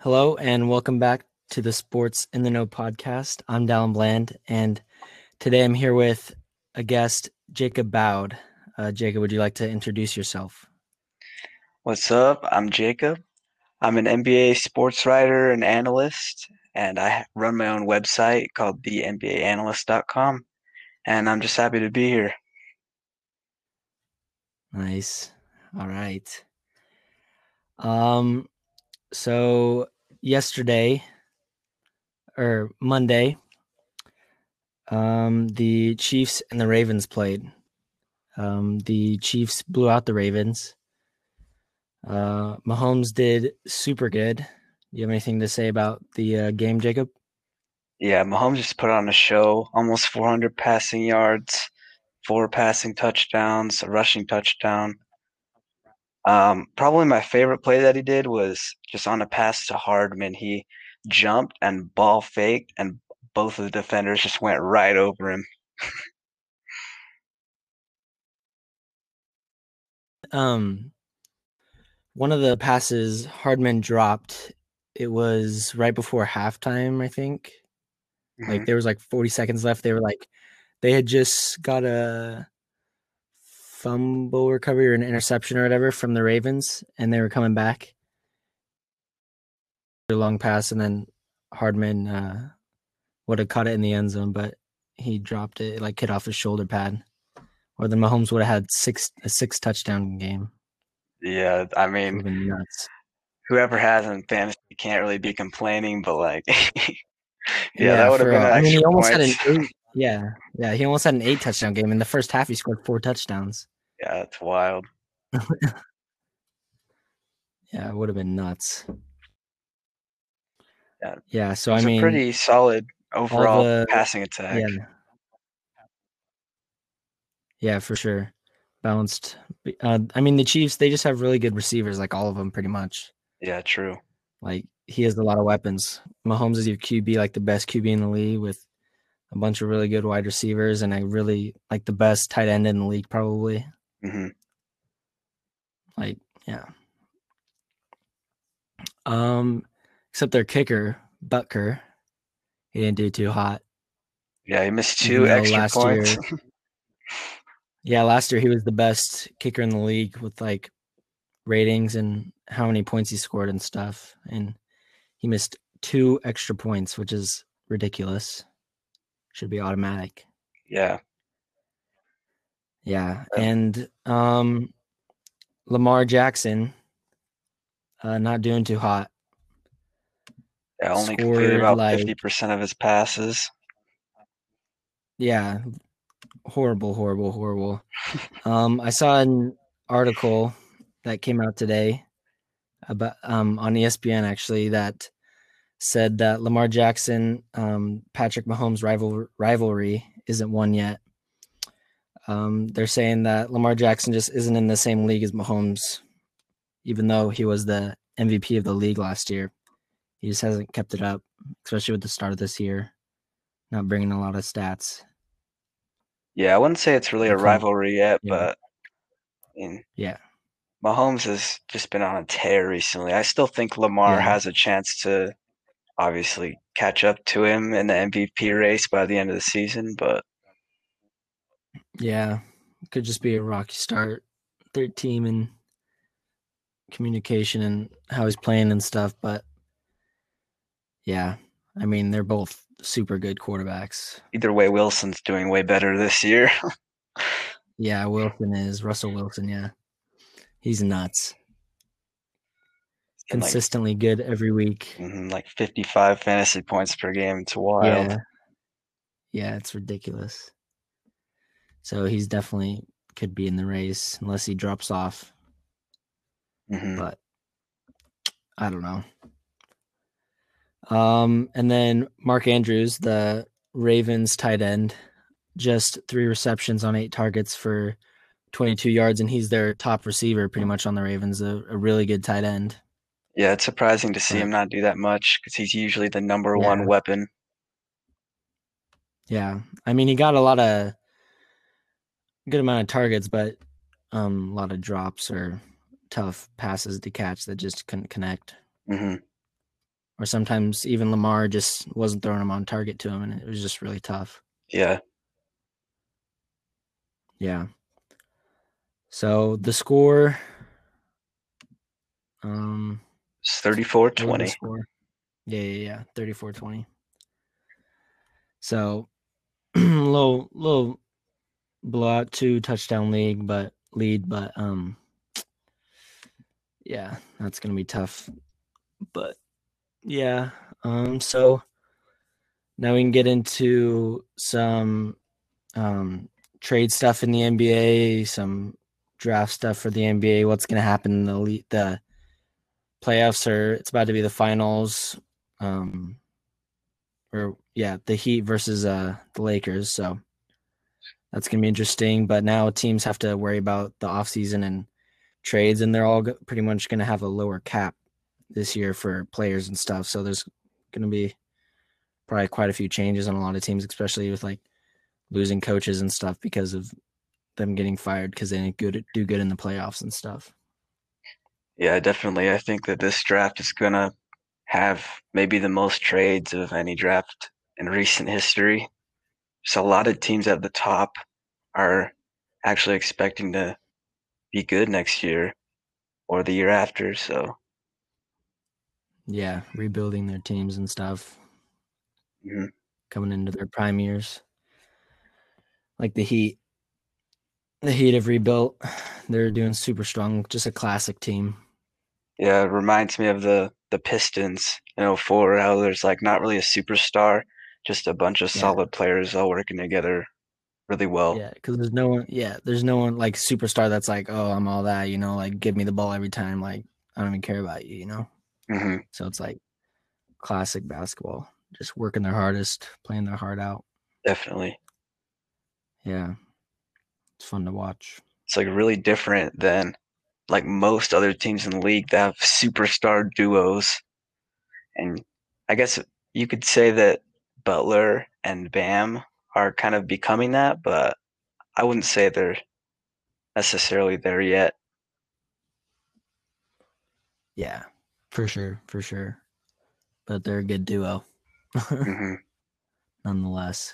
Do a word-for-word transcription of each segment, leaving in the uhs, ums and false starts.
Hello and welcome back to the Sports in the Know podcast. I'm Dallin Bland, and today I'm here with a guest, Jacob Bowd. Uh, Jacob, would you like to introduce yourself? What's up? I'm Jacob. I'm an N B A sports writer and analyst, and I run my own website called the N B A analyst dot com, and I'm just happy to be here. Nice. All right. Um, so yesterday or Monday, um, the Chiefs and the Ravens played. Um, the Chiefs blew out the Ravens. Uh, Mahomes did super good. Do you have anything to say about the uh, game, Jacob? Yeah, Mahomes just put on a show, almost four hundred passing yards, four passing touchdowns, a rushing touchdown. Um, probably my favorite play that he did was just on a pass to Hardman. He jumped and ball faked, and both of the defenders just went right over him. Um, one of the passes Hardman dropped, it was right before halftime, I think. Like hmm there was like forty seconds left. They were like, they had just got a fumble recovery or an interception or whatever from the Ravens, and they were coming back. A long pass, and then Hardman uh, would have caught it in the end zone, but he dropped it, it like hit off his shoulder pad. Or then Mahomes would have had six a six touchdown game. Yeah, I It would mean, have been nuts. whoever has him in fantasy can't really be complaining, but like, yeah, that Yeah, would have for been real. an I mean, extra he almost had point. an eight. Yeah, yeah, he almost had an eight touchdown game. In the first half, he scored four touchdowns. Yeah, that's wild. Yeah, it would have been nuts. Yeah, Yeah, so it I was a mean, pretty solid all overall the passing attack. yeah, yeah, for sure, balanced. Uh, I mean, the Chiefs, they just have really good receivers, like all of them, pretty much. Yeah, true. Like he has a lot of weapons. Mahomes is your Q B, like the best Q B in the league, with a bunch of really good wide receivers, and I really like the best tight end in the league, probably. hmm Like, yeah. Um, except their kicker, Butker, he didn't do too hot. Yeah, he missed Even two though extra last points. year, yeah, last year he was the best kicker in the league with like ratings and how many points he scored and stuff. And he missed two extra points, which is ridiculous. Should be automatic. Yeah, Yeah. um, And um Lamar Jackson, uh, not doing too hot. yeah, only completed Scored about like, fifty percent of his passes. yeah, horrible, horrible, horrible. Um, I saw an article that came out today about um on E S P N actually that said that Lamar Jackson, um, Patrick Mahomes rival rivalry isn't won yet. Um, they're saying that Lamar Jackson just isn't in the same league as Mahomes, even though he was the M V P of the league last year. He just hasn't kept it up, especially with the start of this year, not bringing a lot of stats. Yeah, I wouldn't say it's really a Like from rivalry yet, yeah, but I mean, yeah, Mahomes has just been on a tear recently. I still think Lamar yeah, has a chance to obviously catch up to him in the M V P race by the end of the season, but yeah. Could just be a rocky start. Third team and communication and how he's playing and stuff, but yeah, I mean they're both super good quarterbacks. either way, Wilson's doing way better this year. Yeah, Wilson is Russell Wilson. Yeah, he's nuts. And like Consistently good every week. mhm, like fifty-five fantasy points per game. It's wild. Yeah, yeah, it's ridiculous. So he's definitely could be in the race unless he drops off. hmm But I don't know. Um, and then Mark Andrews, the Ravens tight end, just three receptions on eight targets for twenty-two yards, and he's their top receiver pretty much on the Ravens, a, a really good tight end. Yeah, it's surprising to see But him not do that much because he's usually the number yeah, one weapon. yeah. I mean, he got a lot of good amount of targets, but um, a lot of drops or tough passes to catch that just couldn't connect. hmm or sometimes even Lamar just wasn't throwing them on target to him, and it was just really tough. Yeah. Yeah. So the score, um, It's thirty-four what was the twenty. score? Yeah, yeah, yeah, thirty-four twenty. So little little blowout, two touchdown league, but lead, but um, yeah, that's gonna be tough. But yeah, um, so now we can get into some um trade stuff in the N B A, some draft stuff for the N B A. What's gonna happen in the le- the playoffs? Are it's about to be the finals. Um, or yeah, the Heat versus uh the Lakers. So that's gonna be interesting. But now teams have to worry about the offseason and trades, and they're all pretty much gonna have a lower cap this year for players and stuff. So there's gonna be probably quite a few changes on a lot of teams, especially with like losing coaches and stuff because of them getting fired because they didn't good, do good in the playoffs and stuff. Yeah, definitely. I think that this draft is gonna have maybe the most trades of any draft in recent history. So a lot of teams at the top are actually expecting to be good next year or the year after. So Yeah, rebuilding their teams and stuff, mhm. coming into their prime years. Like the Heat, the Heat have rebuilt. They're doing super strong. Just a classic team. Yeah, it reminds me of the the Pistons in 'oh four, how there's like not really a superstar, just a bunch of Yeah, solid players all working together really well. yeah. Because there's no one. Yeah, there's no one like superstar that's like, oh, I'm all that. You know, like give me the ball every time. Like I don't even care about you. You know. Hmm. So it's like classic basketball. Just working their hardest, playing their heart out. Definitely. Yeah, it's fun to watch. It's like really different than like most other teams in the league that have superstar duos. And I guess you could say that Butler and Bam are kind of becoming that, but I wouldn't say they're necessarily there yet. Yeah, for sure, for sure. But they're a good duo, Hmm. nonetheless.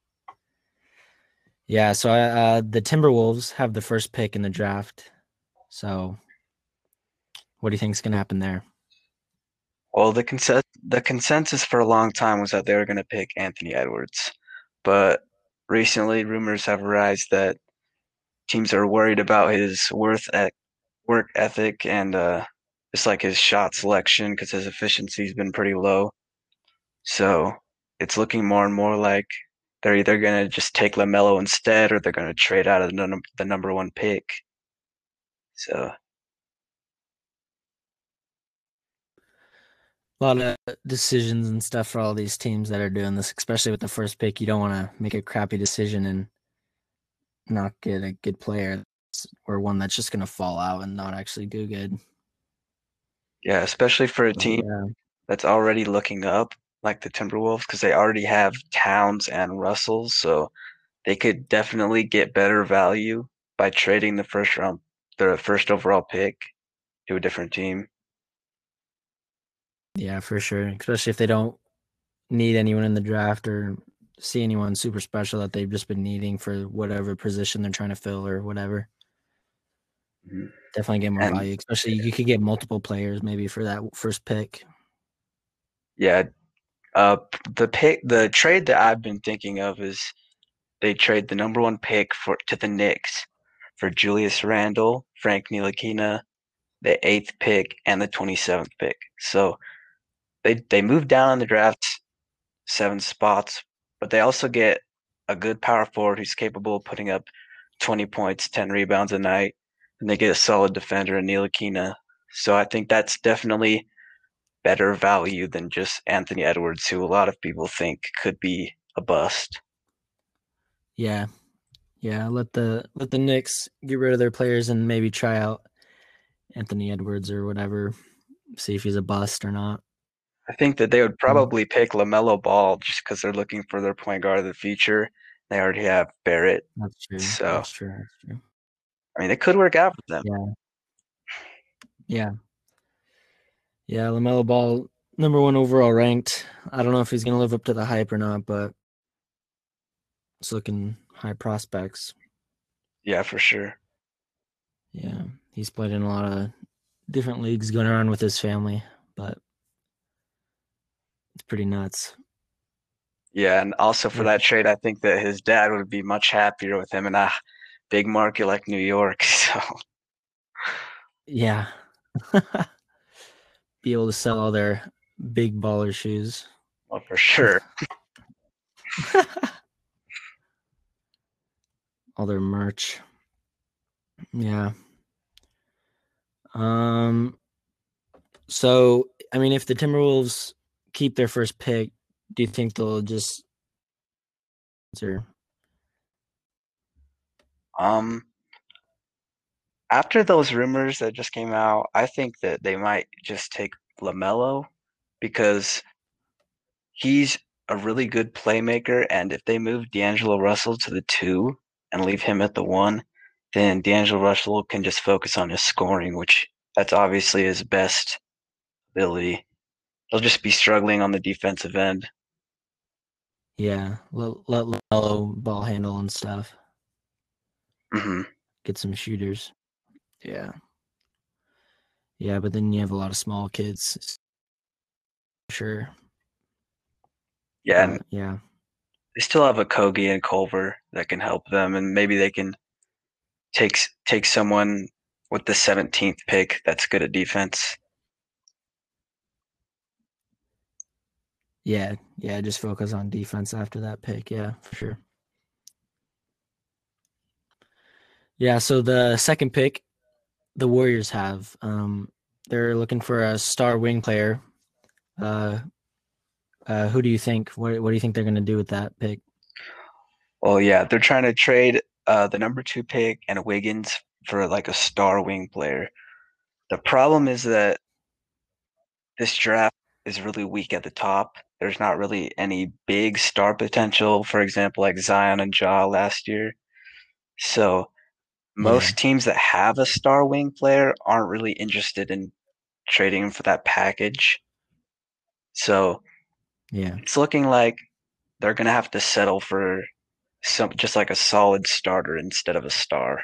Yeah, so uh, the Timberwolves have the first pick in the draft. So, what do you think is going to happen there? Well, the consen the consensus for a long time was that they were going to pick Anthony Edwards, but recently rumors have arisen that teams are worried about his worth at work ethic and uh, just like his shot selection because his efficiency's been pretty low. So it's looking more and more like they're either going to just take LaMelo instead or they're going to trade out of the, num the number one pick. So A lot of decisions and stuff for all these teams that are doing this, especially with the first pick. You don't want to make a crappy decision and not get a good player or one that's just going to fall out and not actually do good. yeah, especially for a But team yeah, that's already looking up like the Timberwolves because they already have Towns and Russell, so they could definitely get better value by trading the first round, the first overall pick to a different team. yeah, for sure. Especially if they don't need anyone in the draft or see anyone super special that they've just been needing for whatever position they're trying to fill or whatever. Mhm. Definitely get more And value, especially you could get multiple players maybe for that first pick. yeah, uh, the pick, the trade that I've been thinking of is they trade the number one pick for to the Knicks for Julius Randle, Frank Ntilikina, the eighth pick, and the twenty-seventh pick. So they they moved down in the draft seven spots, but they also get a good power forward who's capable of putting up twenty points, ten rebounds a night, and they get a solid defender in Ntilikina. So I think that's definitely better value than just Anthony Edwards, who a lot of people think could be a bust. Yeah. Yeah. Let the let the Knicks get rid of their players and maybe try out Anthony Edwards or whatever. See if he's a bust or not. I think that they would Mm, probably pick LaMelo Ball just because they're looking for their point guard of the future. They already have Barrett. That's true. So, That's true. That's true. I mean, it could work out for them. Yeah. Yeah. Yeah. LaMelo Ball number one overall ranked. I don't know if he's going to live up to the hype or not, but it's looking high prospects. Yeah, for sure. Yeah, he's played in a lot of different leagues going around with his family, but it's pretty nuts. Yeah, and also for Yeah. that trade, I think that his dad would be much happier with him in a big market like New York. So Yeah. Be able to sell all their big baller shoes. well, for sure. All their merch. Yeah. Um so I mean if the Timberwolves keep their first pick, do you think they'll just or Um, after those rumors that just came out, I think that they might just take LaMelo because he's a really good playmaker, and if they move D'Angelo Russell to the two and leave him at the one, then D'Angelo Russell can just focus on his scoring, which that's obviously his best ability. He'll just be struggling on the defensive end. yeah, let let LaMelo ball handle and stuff. hmm Get some shooters. Yeah. Yeah, but then you have a lot of small kids. Sure. Yeah, and But yeah. they still have a Kogi and Culver that can help them, and maybe they can take take someone with the seventeenth pick that's good at defense. Yeah, yeah, just focus on defense after that pick. Yeah, for sure. Yeah, so the second pick, the Warriors have. Um, they're looking for a star wing player. Uh, uh, who do you think? What What do you think they're going to do with that pick? Well, yeah, they're trying to trade uh, the number two pick and Wiggins for like a star wing player. The problem is that this draft is really weak at the top. There's not really any big star potential, for example, like Zion and Ja last year. So Yeah, most teams that have a star wing player aren't really interested in trading him for that package. So yeah, it's looking like they're gonna have to settle for some just like a solid starter instead of a star.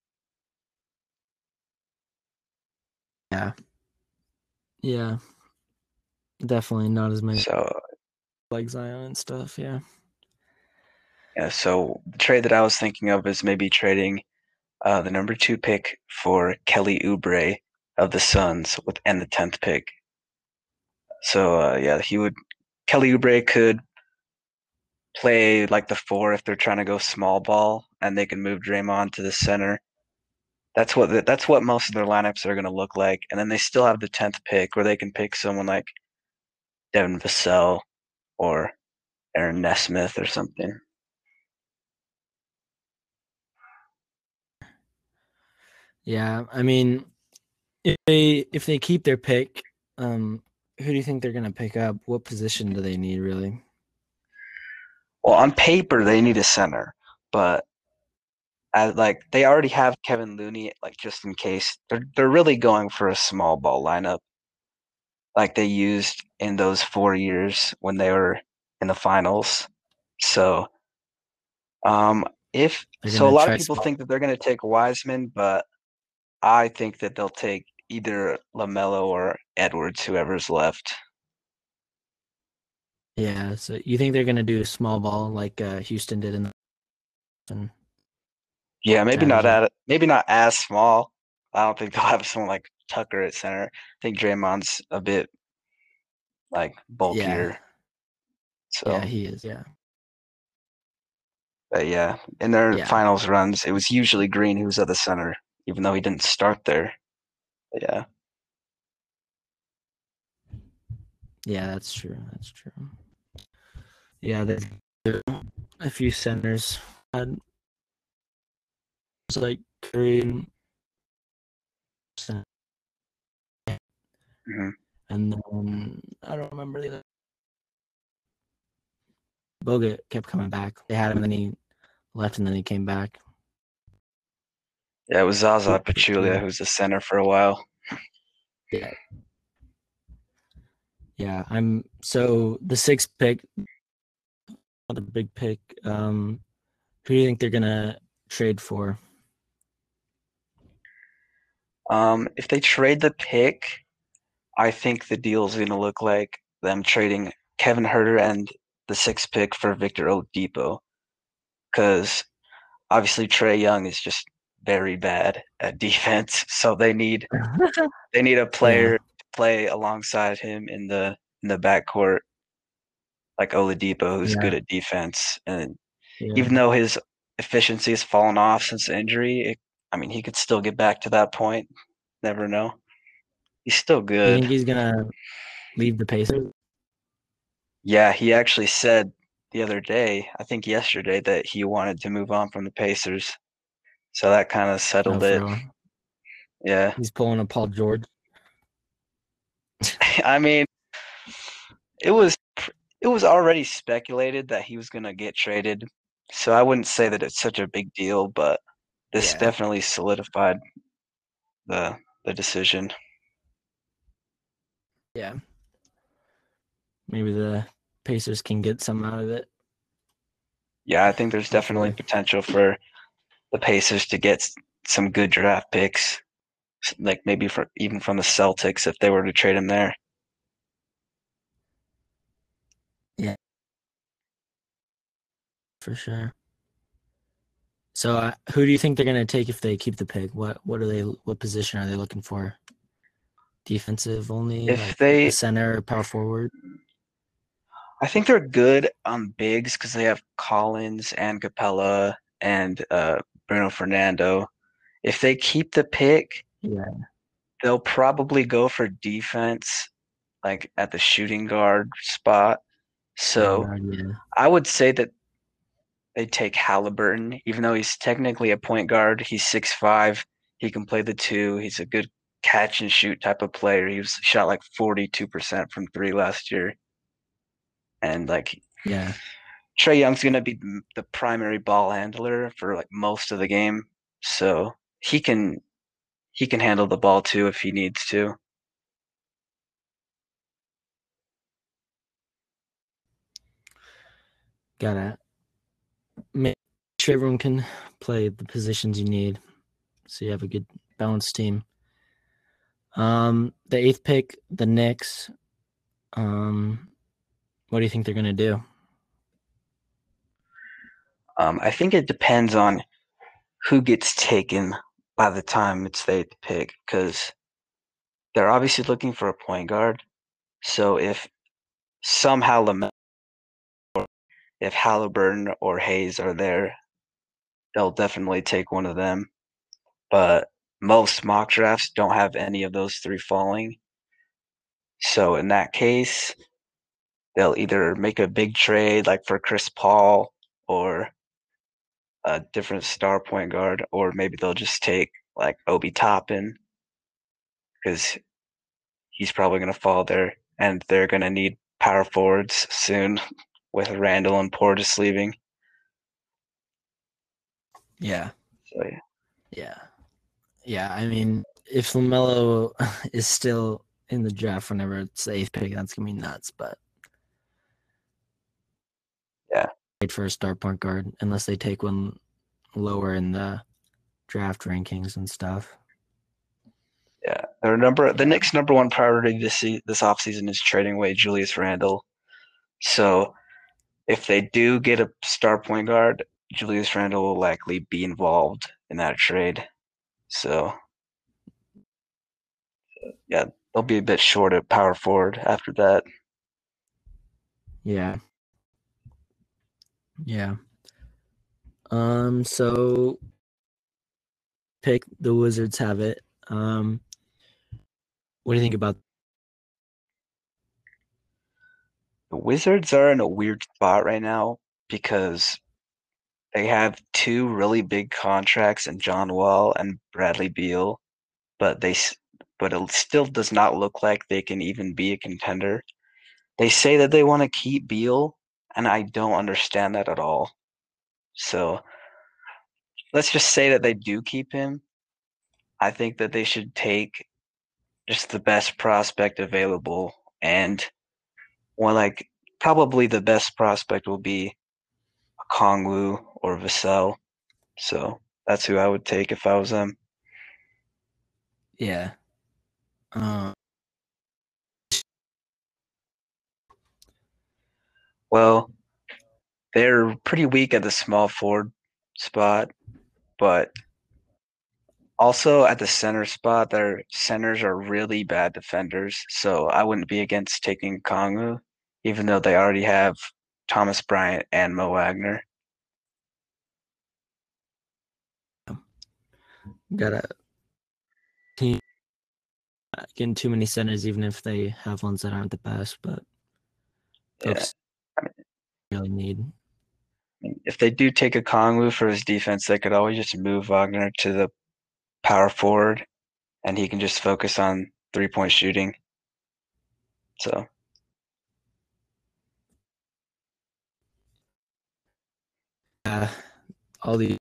yeah, yeah. Definitely not as many So like Zion and stuff. Yeah, yeah, so the trade that I was thinking of is maybe trading uh, the number two pick for Kelly Oubre of the Suns with and the tenth pick. So uh, yeah, he would Kelly Oubre could play like the four if they're trying to go small ball, and they can move Draymond to the center. That's what the, that's what most of their lineups are going to look like. And then they still have the tenth pick where they can pick someone like Devin Vassell or Aaron Nesmith or something. yeah. I mean, if they if they keep their pick, um, who do you think they're going to pick up? What position do they need really? Well, on paper they need a center, but as, like they already have Kevin Looney, like just in case. They're they're really going for a small ball lineup, like they used in those four years when they were in the finals. So, um, if They're going so, a to lot of try people small. think that they're going to take Wiseman, but I think that they'll take either LaMelo or Edwards, whoever's left. Yeah, so you think they're going to do small ball like uh, Houston did in the Yeah, maybe not strategy? at maybe not as small. I don't think they'll have someone like Tucker at center. I think Draymond's a bit like Yeah, bulkier. yeah, So, he is. Yeah, but yeah, in their yeah, finals runs, it was usually Green who was at the center, even though he didn't start there. But yeah, yeah. That's true. That's true. Yeah, there's a few centers. And it's like Curry and hmm and then I don't remember the other. Bogut kept coming back. They had him, and then he left, and then he came back. yeah, it was Zaza Pachulia who was the center for a while. Yeah, Yeah, I'm so the sixth pick, the big pick. Um, who do you think they're gonna trade for? Um, if they trade the pick, I think the deal is going to look like them trading Kevin Herter and the sixth pick for Victor Oladipo, because obviously Trey Young is just very bad at defense, so they need they need a Yeah, player to play alongside him in the in the backcourt like Oladipo, who's yeah, good at defense. And even yeah. though his efficiency has fallen off since the injury, it, I mean, he could still get back to that point. Never know. He's still You good. think he's gonna leave the Pacers? Yeah, he actually said the other day, I think yesterday, that he wanted to move on from the Pacers. So that kind of Oh, settled for it. real? Yeah. He's pulling a Paul George. I mean, it was it was already speculated that he was going to get traded. So I wouldn't say that it's such a big deal, but this Yeah, definitely solidified the the decision. yeah. Maybe the Pacers can get some out of it. Yeah, I think there's definitely Hopefully. potential for the Pacers to get s- some good draft picks, s- like maybe for even from the Celtics if they were to trade him there. Yeah, for sure. So, uh, who do you think they're gonna take if they keep the pick? What what are they? What position are they looking for? Defensive only, If like a they center, power forward. I think they're good on bigs because they have Collins and Capella and uh, Bruno Fernando. If they keep the pick, Yeah, they'll probably go for defense, like at the shooting guard spot. shooting So guard. Yeah, I would say that they take Halliburton, even though he's technically a point guard. He's six five. He can play the two. He's a good catch and shoot type of player. He was shot like forty-two percent from three last year. And like yeah, Trey Young's going to be the primary ball handler for like most of the game. So he can he can handle the ball too if he needs to. gotta make sure everyone can play the positions you need, so you have a good balanced team. Um, the eighth pick, the Knicks. Um, what do you think they're gonna do? Um, I think it depends on who gets taken by the time it's they pick because they're obviously looking for a point guard. So if somehow Lamelo, if Halliburton or Hayes are there, they'll definitely take one of them. But most mock drafts don't have any of those three falling. So in that case, they'll either make a big trade like for Chris Paul or a different star point guard, or maybe they'll just take like Obi Toppin because he's probably going to fall there, and they're going to need power forwards soon with Randall and Portis leaving. Yeah, So yeah, yeah, yeah. I mean, if Lamelo is still in the draft whenever it's the eighth pick, that's gonna be nuts. But yeah, wait for a star point guard unless they take one lower in the draft rankings and stuff. yeah. Their number, the Yeah, Knicks' number one priority this se- this offseason is trading away Julius Randle. So if they do get a star point guard, Julius Randle will likely be involved in that trade. So yeah, they'll be a bit short at power forward after that. yeah, yeah. Um, so pick the Wizards have it. Um, what do you think about? The Wizards are in a weird spot right now because they have two really big contracts in John Wall and Bradley Beal, but they but it still does not look like they can even be a contender. They say that they want to keep Beal, and I don't understand that at all. So let's just say that they do keep him. I think that they should take just the best prospect available and well, like probably the best prospect will be Kongwu or Vassell. So that's who I would take if I was them. Yeah. Uh, Well, they're pretty weak at the small forward spot, but also at the center spot, their centers are really bad defenders. So I wouldn't be against taking Kongwu, even though they already have Thomas Bryant and Mo Wagner. gotta keep getting too many centers, even if they have ones that aren't the best, but Yeah. folks really need. If they do take a Kongwu for his defense, they could always just move Wagner to the power forward and he can just focus on three point shooting. So Uh, all these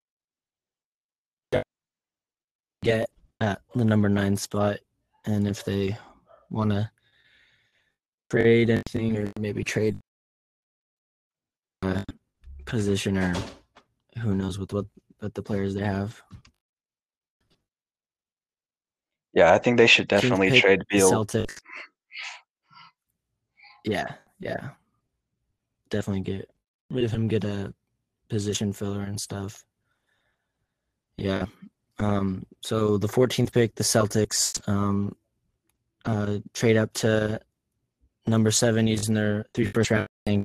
get at the number nine spot, and if they want to trade anything or maybe trade a position or who knows with what what the players they have. yeah, I think they should Teams definitely pick trade the Beal. Celtics. Yeah, yeah, definitely get rid of him. Get a position filler and stuff. Yeah. Um. So the fourteenth pick, the Celtics, um, uh, trade up to number seven using their three first round thing.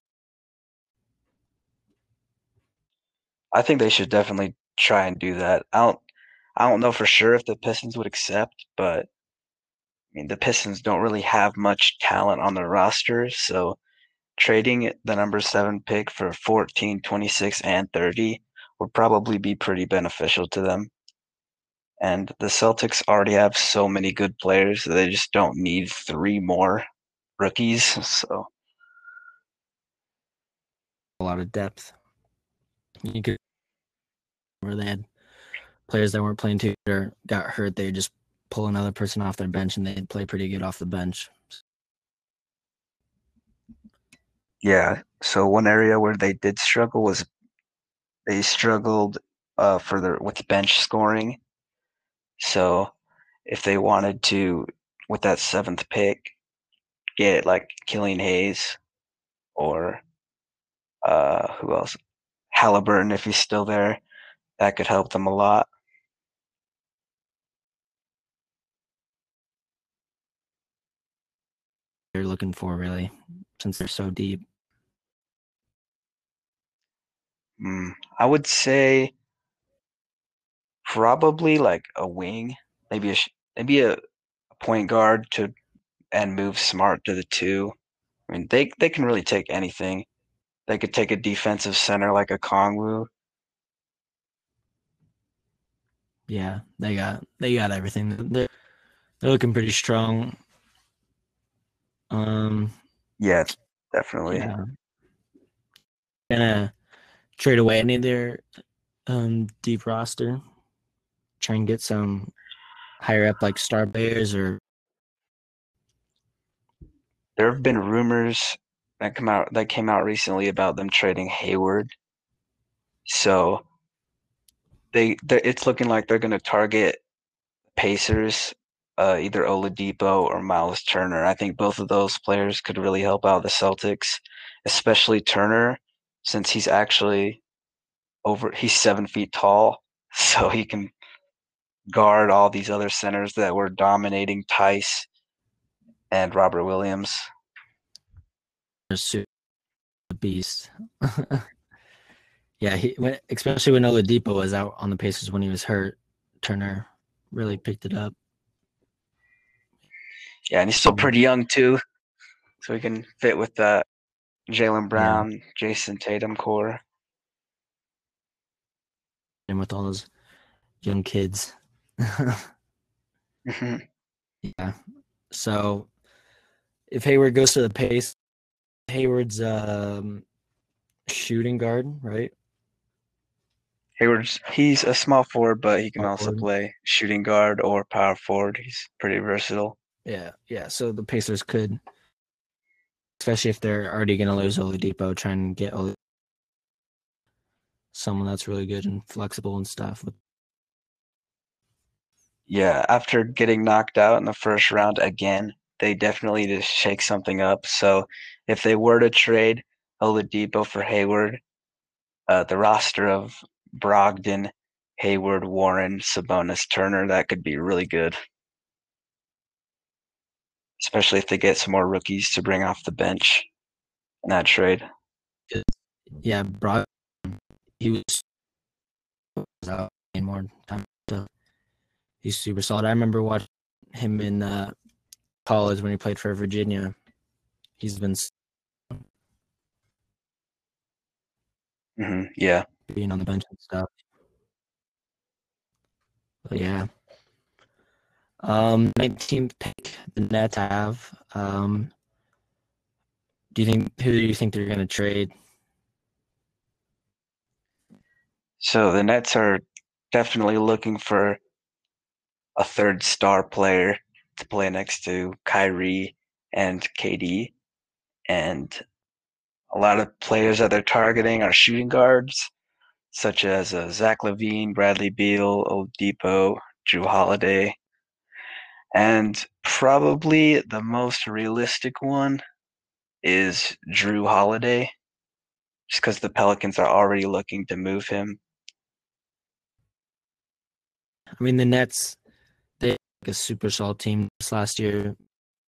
I think they should definitely try and do that. I don't I don't know for sure if the Pistons would accept, but I mean the Pistons don't really have much talent on their roster, so trading the number seven pick for fourteen, twenty-six, and thirty would probably be pretty beneficial to them. And the Celtics already have so many good players that they just don't need three more rookies. So A lot of depth. You could where they had players that weren't playing too good or got hurt. They just pull another person off their bench and they'd play pretty good off the bench. yeah, so one area where they did struggle was they struggled uh, for their with bench scoring. So if they wanted to, with that seventh pick, get like Killian Hayes or uh, who else? Halliburton, if he's still there, that could help them a lot. They're looking for really, since they're so deep. Mm, I would say probably like a wing, maybe a maybe a, a point guard to and move Smart to the two. I mean, they they can really take anything. They could take a defensive center like a Kongwu. Yeah, they got they got everything. They're they're looking pretty strong. Um, Yeah, definitely. yeah, gonna trade away any of their um deep roster. Try and get some higher up like star players or There have been rumors that come out that came out recently about them trading Hayward. So they it's looking like they're going to target Pacers, uh, either Oladipo or Miles Turner. I think both of those players could really help out the Celtics, especially Turner, since he's actually over he's seven feet tall, so he can guard all these other centers that were dominating Tice and Robert Williams. super beast. Yeah, he when, especially when Oladipo was out on the Pacers when he was hurt. Turner really picked it up. Yeah, and he's still pretty young too, so he can fit with that Jaylen Yeah, Brown, Jason Tatum core. and with all those young kids. Mhm. Yeah. So if Hayward goes to the pace, Hayward's um, shooting guard, right? Hayward's he's a small forward, but he can Small also forward. play shooting guard or power forward. He's pretty versatile. Yeah, yeah. So the Pacers could especially if they're already going to lose Oladipo, try and get Oladipo, someone that's really good and flexible and stuff. Yeah, after getting knocked out in the first round again, they definitely need to shake something up. So if they were to trade Oladipo for Hayward, uh, the roster of Brogdon, Hayward, Warren, Sabonis, Turner, that could be really good. Especially if they get some more rookies to bring off the bench in that trade. Yeah, Brogdon, he was out more time. So he's super solid. I remember watching him in uh, college when he played for Virginia. He's been Mm-hmm. Yeah. being on the bench and stuff. But yeah. Um, nineteenth pick, the Nets have. Um, do you think who do you think they're gonna trade? So the Nets are definitely looking for a third star player to play next to Kyrie and K D. And a lot of players that they're targeting are shooting guards, such as uh, Zach LaVine, Bradley Beal, Oladipo, Drew Holiday. And probably the most realistic one is Drew Holiday, just because the Pelicans are already looking to move him. I mean, the Nets, they had like a super solid team this last year.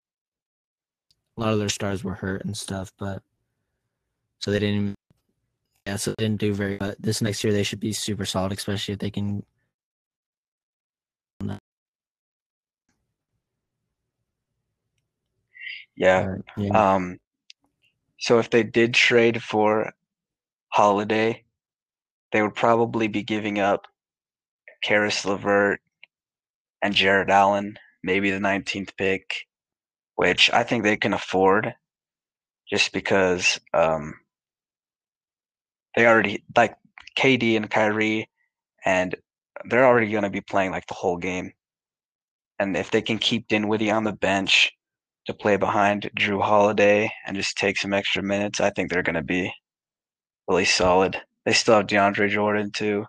A lot of their stars were hurt and stuff, but so they didn't. Yeah, so they didn't do very. But this next year they should be super solid, especially if they can. Yeah. Uh, yeah. Um, so if they did trade for Holiday, they would probably be giving up Karis LeVert and Jared Allen, maybe the nineteenth pick, which I think they can afford just because um, they already like K D and Kyrie, and they're already going to be playing like the whole game. And if they can keep Dinwiddie on the bench to play behind Drew Holiday and just take some extra minutes, I think they're going to be really solid. They still have DeAndre Jordan too.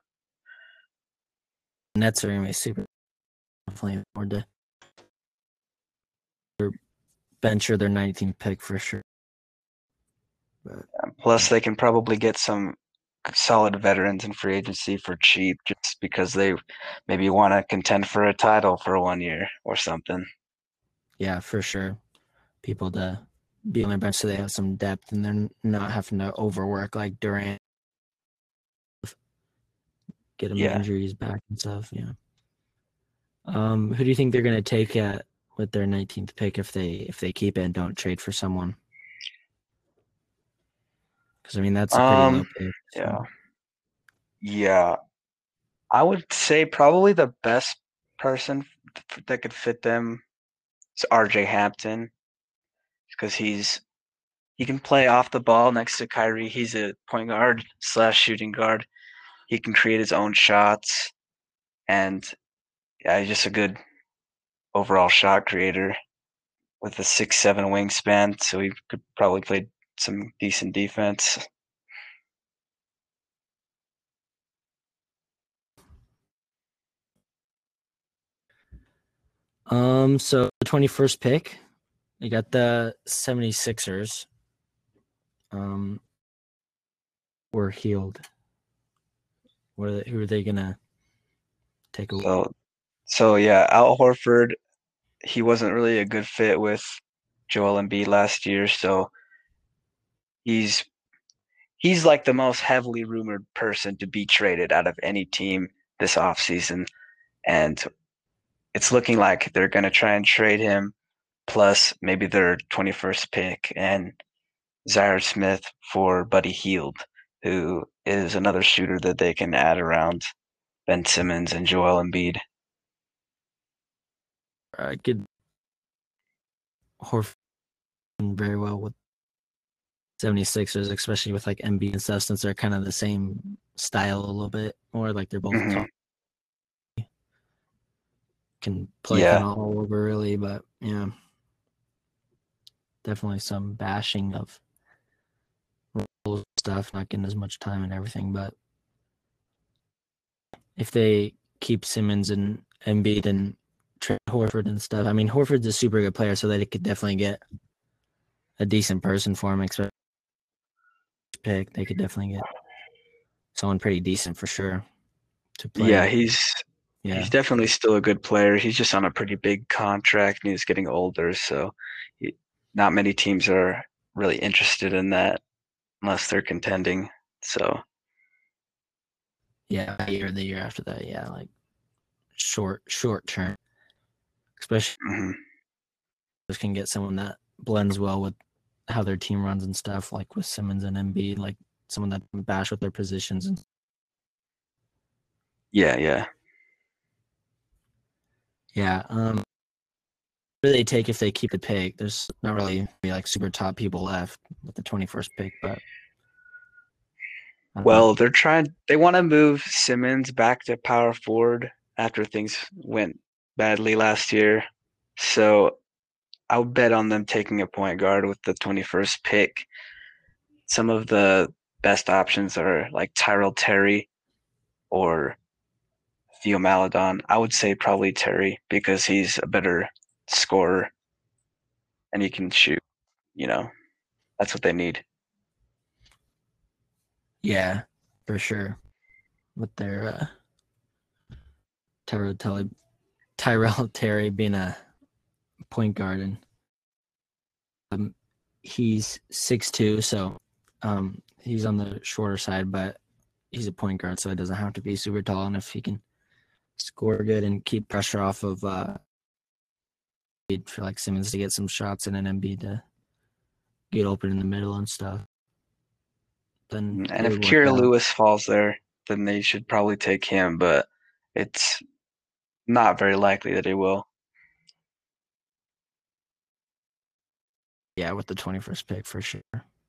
Nets are gonna be super definitely afford to bench or their nineteenth pick for sure. But Plus, they can probably get some solid veterans in free agency for cheap just because they maybe want to contend for a title for one year or something. yeah, for sure. People to be on their bench so they have some depth and they're not having to overwork like Durant, get them Yeah. injuries back and stuff. Yeah. Um, who do you think they're gonna take at with their nineteenth pick if they if they keep it and don't trade for someone? Because I mean that's a pretty low Um. pick. So. Yeah. Yeah. I would say probably the best person that could fit them is R J Hampton because he's he can play off the ball next to Kyrie. He's a point guard slash shooting guard. He can create his own shots, and yeah, he's just a good overall shot creator with a six seven wingspan. So he could probably play some decent defense. Um, so the twenty-first pick, you got the seventy-sixers. Um, were healed. What are they, who are they gonna take away? So, so yeah, Al Horford, he wasn't really a good fit with Joel Embiid last year, so he's he's like the most heavily rumored person to be traded out of any team this offseason. And it's looking like they're going to try and trade him plus maybe their twenty-first pick and Zaire Smith for Buddy Hield, who is another shooter that they can add around Ben Simmons and Joel Embiid. I could Horford very well with seventy-sixers, especially with like M B and stuff, since they're kind of the same style a little bit, or like they're both Mm-hmm. tall, can play kind Yeah. of all over really. But yeah, definitely some bashing of rules stuff, not getting as much time and everything. But if they keep Simmons and Embiid and trade Horford and stuff, I mean, Horford's a super good player, so they could definitely get a decent person for him. Especially pick, they could definitely get someone pretty decent for sure to Yeah, play. he's Yeah, he's definitely still a good player. He's just on a pretty big contract and he's getting older, so he, not many teams are really interested in that unless they're contending. So yeah, a year the year after that, yeah, like short short term, especially mhm. if can get someone that blends well with how their team runs and stuff, like with Simmons and Embiid, like someone that can bash with their positions. And Yeah, yeah. yeah, um, who do they take if they keep the pick? There's not really be like super top people left with the twenty-first pick, but I don't know. Well, they're trying they want to move Simmons back to power forward after things went badly last year. So I'll bet on them taking a point guard with the twenty-first pick. Some of the best options are like Tyrell Terry or Theo Maladon. I would say probably Terry because he's a better scorer and he can shoot. You know, that's what they need. Yeah, for sure. With their uh, Tyrell Terry, Tyrell Terry being a point guard, and um, he's six two, so um, he's on the shorter side, but he's a point guard, so it doesn't have to be super tall. And if he can score good and keep pressure off of uh, for like Simmons to get some shots and an Embiid to get open in the middle and stuff, then And it if would work Kira out. Lewis falls there, then they should probably take him, but it's not very likely that he will. Yeah, with the twenty-first pick for sure.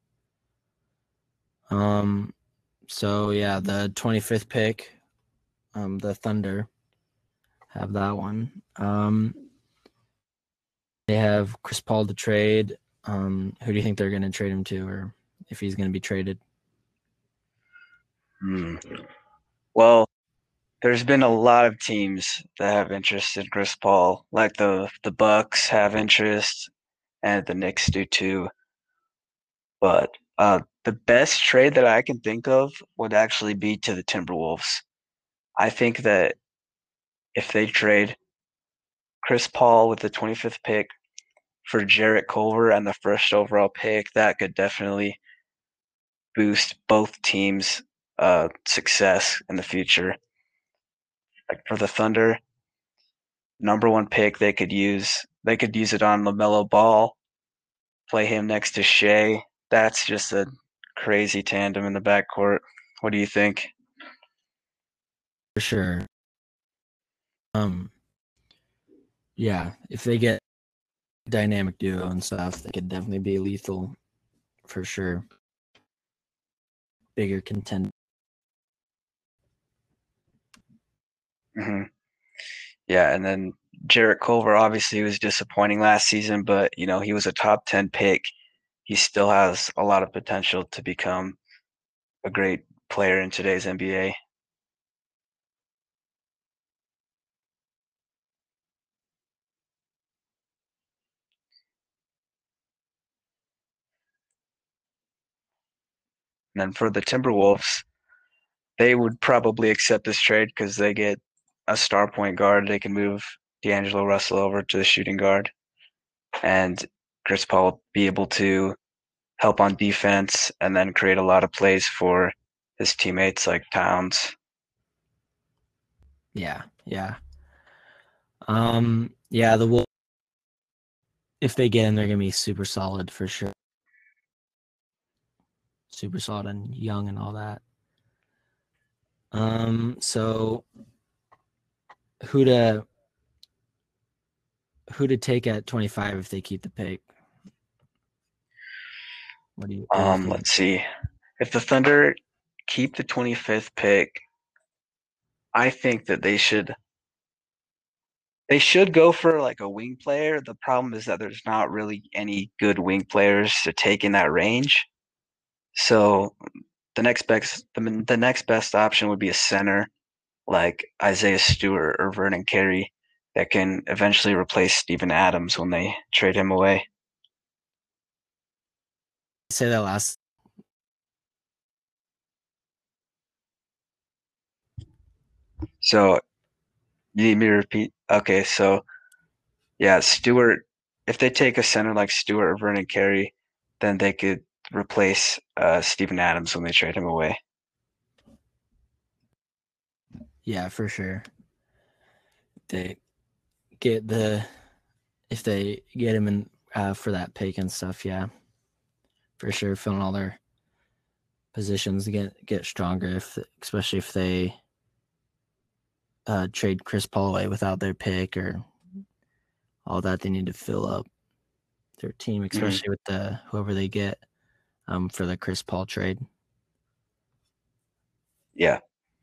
Um, so yeah, the twenty-fifth pick, um, the Thunder have that one. Um, they have Chris Paul to trade. Um, who do you think they're going to trade him to, or if he's going to be traded? Hmm. Well, there's been a lot of teams that have interest in Chris Paul, like the the Bucks have interest, and the Knicks do too. But uh, the best trade that I can think of would actually be to the Timberwolves. I think that if they trade Chris Paul with the twenty-fifth pick for Jarrett Culver and the first overall pick, that could definitely boost both teams' uh, success in the future. Like for the Thunder, number one pick they could use they could use it on LaMelo Ball, play him next to Shea. That's just a crazy tandem in the backcourt. What do you think? For sure. Um, yeah, if they get dynamic duo and stuff, they could definitely be lethal for sure. Bigger contender. hmm Yeah, and then Jarrett Culver obviously was disappointing last season, but you know, he was a top ten pick. He still has a lot of potential to become a great player in today's N B A. And then for the Timberwolves, they would probably accept this trade because they get a star point guard. They can move D'Angelo Russell over to the shooting guard, and Chris Paul will be able to help on defense and then create a lot of plays for his teammates like Towns. Yeah, yeah. Um, yeah, the Wolves, if they get him, they're gonna be super solid for sure. Super solid and young and all that. Um, so who to who to take at twenty-five if they keep the pick? What do you what do you Um, think? let's see. If the Thunder keep the twenty-fifth pick, I think that they should They should go for like a wing player. The problem is that there's not really any good wing players to take in that range. So the next best the, the next best option would be a center like Isaiah Stewart or Vernon Carey that can eventually replace Steven Adams when they trade him away. Say that last. So you need me to repeat? Okay, so yeah, Stewart. If they take a center like Stewart or Vernon Carey, then they could replace uh, Steven Adams when they trade him away. Yeah, for sure. They get the if they get him in uh, for that pick and stuff. Yeah, for sure. Filling all their positions get get stronger. If especially if they uh, trade Chris Paul away without their pick or all that, they need to fill up their team, especially mm-hmm. with the whoever they get um, for the Chris Paul trade. Yeah.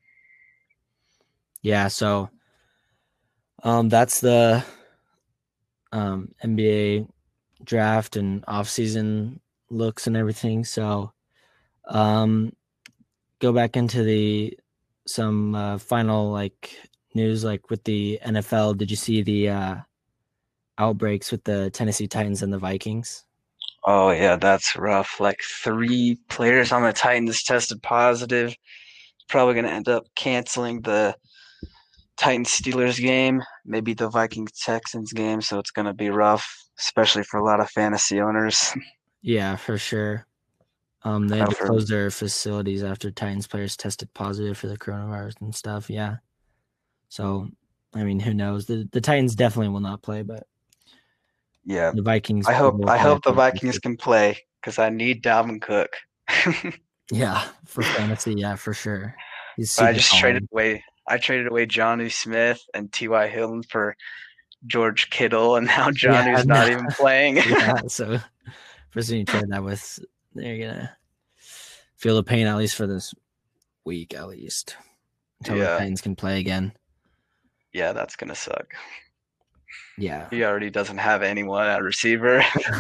Yeah, so um, that's the um, N B A draft and off-season looks and everything. So um, go back into the some uh, final like news, like with the N F L. Did you see the uh, outbreaks with the Tennessee Titans and the Vikings? Oh yeah, that's rough. Like three players on the Titans tested positive. Probably going to end up canceling the Titans Steelers game, maybe the Vikings Texans game. So it's going to be rough, especially for a lot of fantasy owners. Yeah, for sure. Um, they had to close their facilities after Titans players tested positive for the coronavirus and stuff. Yeah. So, I mean, who knows? The the Titans definitely will not play, but yeah, the Vikings. I hope I hope the Vikings can play because I need Dalvin Cook. Yeah, for fantasy, yeah, for sure. He's I just solid. traded away. I traded away Jonnu Smith and T Y. Hilton for George Kittle, and now Jonnu's yeah, not no. even playing. Yeah, so person you trade that with, they're gonna feel the pain at least for this week, at least until yeah. the Titans can play again. Yeah, that's gonna suck. Yeah, he already doesn't have anyone at receiver.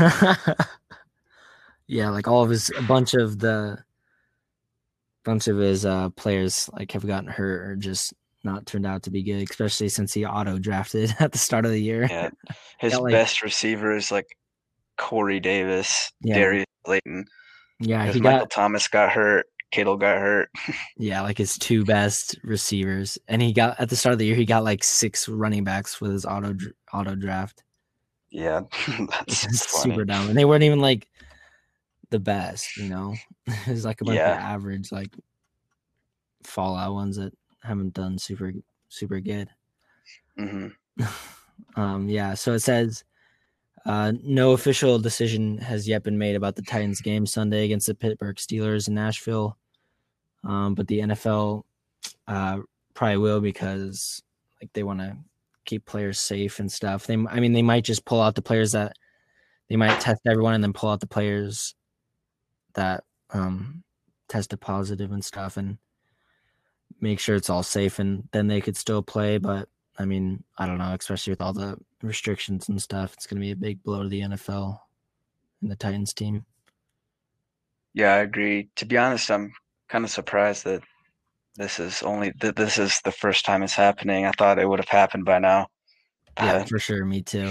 Yeah, like all of his, a bunch of the, bunch of his uh, players like have gotten hurt or just not turned out to be good, especially since he auto drafted at the start of the year. Yeah, his got, like, best receiver is like Corey Davis, yeah. Darius Slayton. Yeah, he Michael got, Thomas got hurt. Kittle got hurt. Yeah, like his two best receivers, and he got at the start of the year he got like six running backs with his auto auto draft. Yeah, that's super dumb, and they weren't even like the best, you know. It was like a bunch yeah. of average like fallout ones that haven't done super super good. Mm-hmm. um, yeah, so it says. Uh, no official decision has yet been made about the Titans game Sunday against the Pittsburgh Steelers in Nashville. Um, but the N F L uh, probably will because like they want to keep players safe and stuff. They, I mean, they might just pull out the players that they might test everyone and then pull out the players that um, tested positive and stuff and make sure it's all safe and then they could still play. But I mean, I don't know, especially with all the restrictions and stuff, it's going to be a big blow to the N F L and the Titans team. Yeah, I agree. To be honest, I'm kind of surprised that this is only that this is the first time it's happening. I thought it would have happened by now. Yeah, for sure. Me too.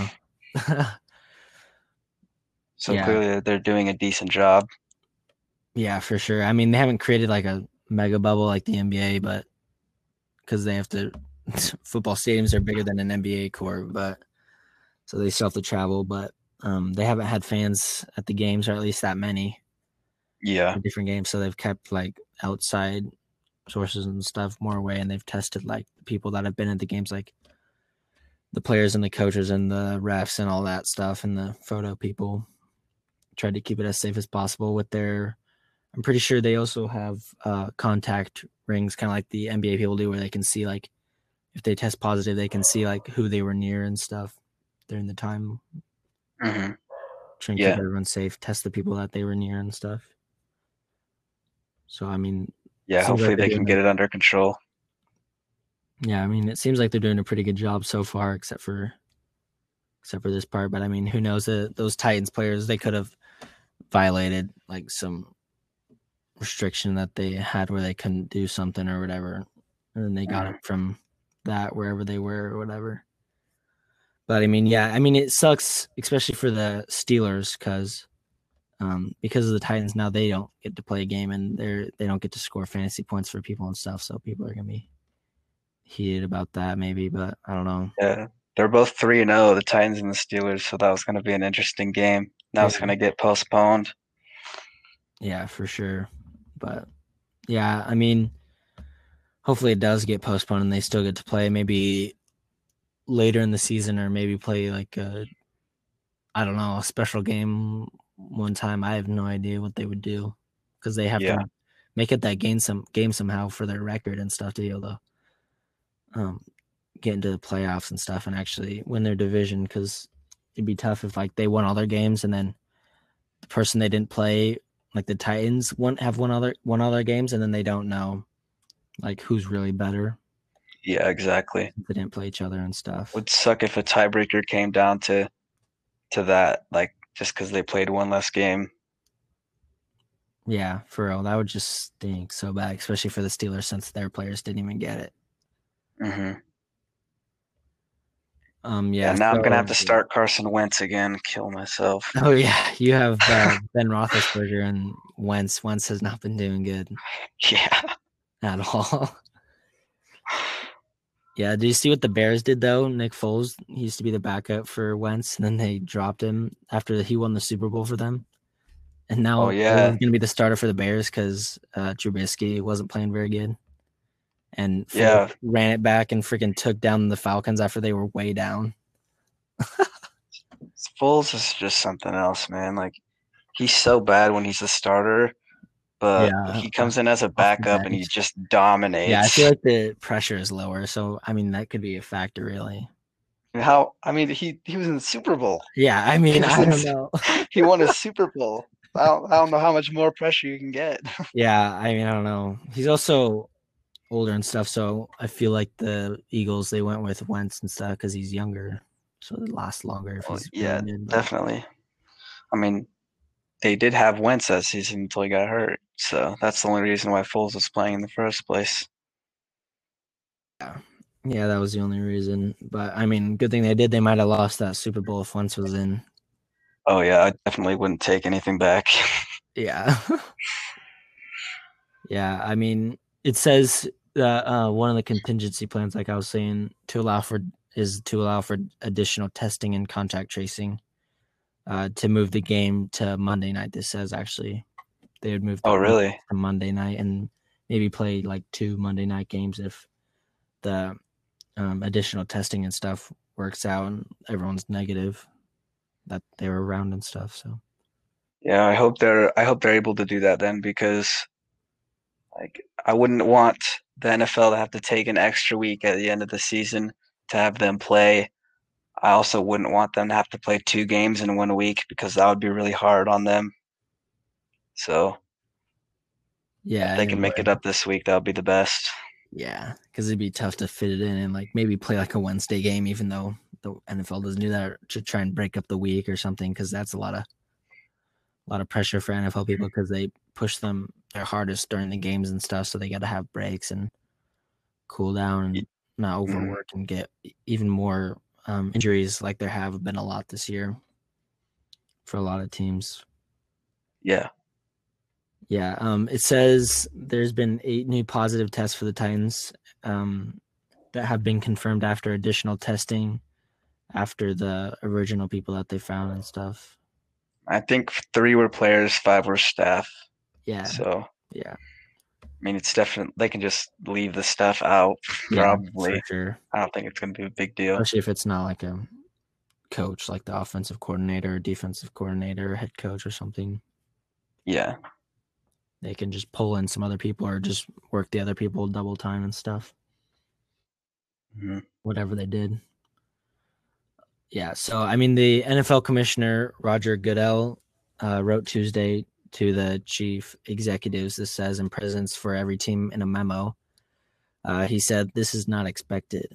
So yeah. Clearly they're doing a decent job. Yeah, for sure. I mean, they haven't created like a mega bubble like the N B A, but because they have to football stadiums are bigger than an N B A court, but so they still have to travel, but um, they haven't had fans at the games, or at least that many. Yeah. Different games. So they've kept like outside sources and stuff more away, and they've tested like the people that have been at the games, like the players and the coaches and the refs and all that stuff, and the photo people. Tried to keep it as safe as possible with their, I'm pretty sure they also have uh, contact rings, kind of like the N B A people do, where they can see like, if they test positive, they can see like who they were near and stuff during the time. Mm-hmm. Trying to yeah. keep everyone safe, test the people that they were near and stuff. So, I mean, yeah, hopefully like they can get it under control. Yeah, I mean, it seems like they're doing a pretty good job so far, except for except for this part. But I mean, who knows? Uh, those Titans players, they could have violated like some restriction that they had where they couldn't do something or whatever, and then they got Mm. it from that wherever they were or whatever. But I mean, yeah, I mean, it sucks, especially for the Steelers, because um, because of the Titans now they don't get to play a game and they're they don't get to score fantasy points for people and stuff. So people are gonna be heated about that maybe, but I don't know. Yeah, they're both three and zero, the Titans and the Steelers. So that was going to be an interesting game. Now it's Yeah, going to get postponed. yeah, for sure. But yeah, I mean, hopefully it does get postponed and they still get to play maybe later in the season or maybe play like a I don't know, a special game one time. I have no idea what they would do because they have Yeah, to make it that game some game somehow for their record and stuff to be able to um, get into the playoffs and stuff and actually win their division. Because it'd be tough if like they won all their games and then the person they didn't play, like the Titans, won't have one other one other games and then they don't know like who's really better. yeah, exactly. They didn't play each other and stuff. Would suck if a tiebreaker came down to to that, like just because they played one less game. Yeah, for real, that would just stink so bad, especially for the Steelers since their players didn't even get it. Hmm. Um, Yeah, yeah. now I'm gonna have So, to start Carson Wentz again. Kill myself. oh yeah, you have uh, Ben Roethlisberger and Wentz. Wentz has not been doing good Yeah. at all. Yeah, did you see what the Bears did though? Nick Foles, he used to be the backup for Wentz, and then they dropped him after he won the Super Bowl for them. And Oh now he's yeah. going to be the starter for the Bears because uh, Trubisky wasn't playing very good. And Foles Yeah. ran it back and freaking took down the Falcons after they were way down. Foles is just something else, man. Like he's so bad when he's a starter, but Yeah, he comes in as a off the backup and he bench. just Yeah, I dominates. feel like the pressure is lower, so I mean that could be a factor, really. How I mean he he was in the Super Bowl. Yeah, I He mean was I in, don't know. he won a Super Bowl. I don't, I don't know how much more pressure you can get. Yeah, I mean I don't know. He's also older and stuff, so I feel like the Eagles they went with Wentz and stuff because he's younger, so it lasts longer if Well, he's really yeah, good. But definitely. I mean, they did have Wentz that season until he got hurt, so that's the only reason why Foles was playing in the first place. yeah, yeah, that was the only reason. But I mean, good thing they did. They might have lost that Super Bowl if Wentz was in. Oh yeah, I definitely wouldn't take anything back. Yeah, yeah. I mean, it says that uh, one of the contingency plans, like I was saying, to allow for is to allow for additional testing and contact tracing uh, to move the game to Monday night. This says actually they would move the Oh game really? to Monday night and maybe play like two Monday night games if the um, additional testing and stuff works out and everyone's negative that they were around and stuff. So Yeah, I hope they're I hope they're able to do that then because like I wouldn't want the N F L to have to take an extra week at the end of the season to have them play. I also wouldn't want them to have to play two games in one week because that would be really hard on them. So if yeah, they it can make it would. up this week, that would be the best. Yeah, because it'd be tough to fit it in and like maybe play like a Wednesday game, even though the N F L doesn't do that, or to try and break up the week or something. Because that's a lot of a lot of pressure for N F L people because they push them their hardest during the games and stuff, so they got to have breaks and cool down and not Mm-hmm. overwork and get even more um, injuries like there have been a lot this year for a lot of teams. Yeah. Yeah, um, it says there's been eight new positive tests for the Titans um, that have been confirmed after additional testing after the original people that they found and stuff. I think three were players, five were staff. Yeah, So yeah, I mean, it's definitely they can just leave the stuff out. yeah, for Probably. sure. I don't think it's going to be a big deal. Especially if it's not like a coach, like the offensive coordinator, or defensive coordinator, or head coach, or something. Yeah. They can just pull in some other people or just work the other people double time and stuff. Mm-hmm. Whatever they did. Yeah, so I mean, the N F L commissioner Roger Goodell uh, wrote Tuesday to the chief executives. This says in presence for every team in a memo Uh, he said, "This is not expected,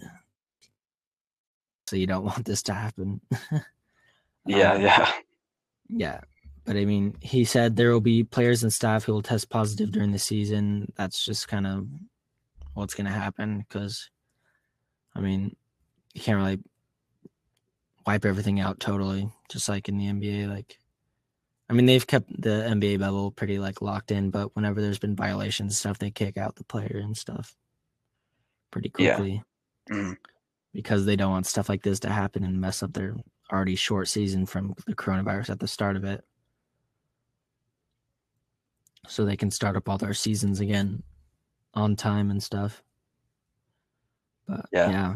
so you don't want this to happen." Yeah, uh, yeah. yeah, but I mean, he said there will be players and staff who will test positive during the season. That's just kind of what's going to happen because, I mean, you can't really wipe everything out totally, just like in the N B A. Like, I mean, they've kept the N B A bubble pretty like locked in, but whenever there's been violations and stuff, they kick out the player and stuff pretty Yeah. quickly Mm. because they don't want stuff like this to happen and mess up their already short season from the coronavirus at the start of it. So they can start up all their seasons again on time and stuff. But Yeah. yeah.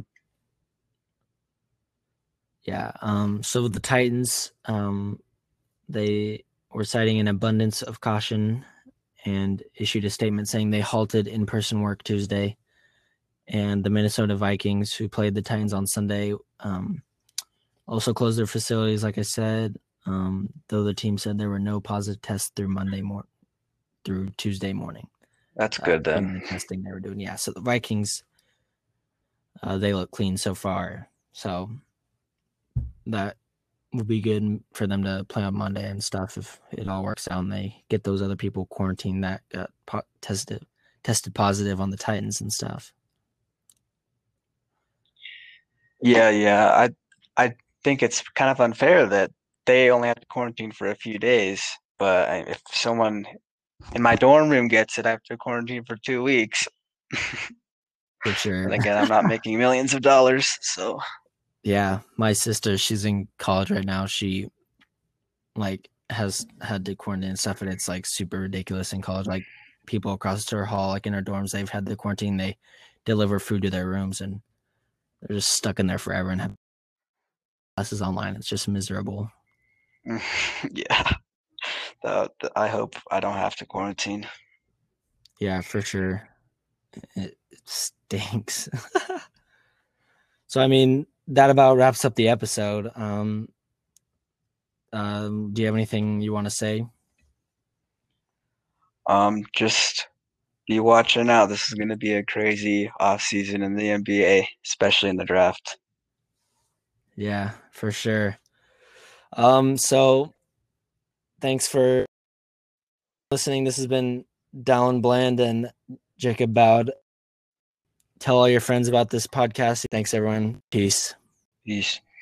Yeah. Um, so the Titans, um, they were citing an abundance of caution and issued a statement saying they halted in-person work Tuesday. And the Minnesota Vikings, who played the Titans on Sunday, um, also closed their facilities, like I said, um, though the team said there were no positive tests through Monday morning, through Tuesday morning. That's Uh, good then. during the testing they were doing. Yeah, so the Vikings, uh, they look clean so far. So that will be good for them to play on Monday and stuff if it all works out and they get those other people quarantined that got po- tested tested positive on the Titans and stuff. Yeah, yeah. I I think it's kind of unfair that they only have to quarantine for a few days, but I- if someone in my dorm room gets it, I have to quarantine for two weeks. For sure. And again, I'm not making millions of dollars, so Yeah, my sister, she's in college right now. She like has had to quarantine and stuff, and it's like super ridiculous in college. Like people across her hall, like in her dorms, they've had the quarantine. They deliver food to their rooms, and they're just stuck in there forever and have classes online. It's just miserable. yeah. The, the, I hope I don't have to quarantine. Yeah, for sure. It, it stinks. So I mean, that about wraps up the episode. Um, um, do you have anything you want to say? Um, just be watching out. This is going to be a crazy off season in the N B A, especially in the draft. Yeah, for sure. Um, so thanks for listening. This has been Dallin Bland and Jacob Bowd. Tell all your friends about this podcast. Thanks, everyone. Peace. Peace.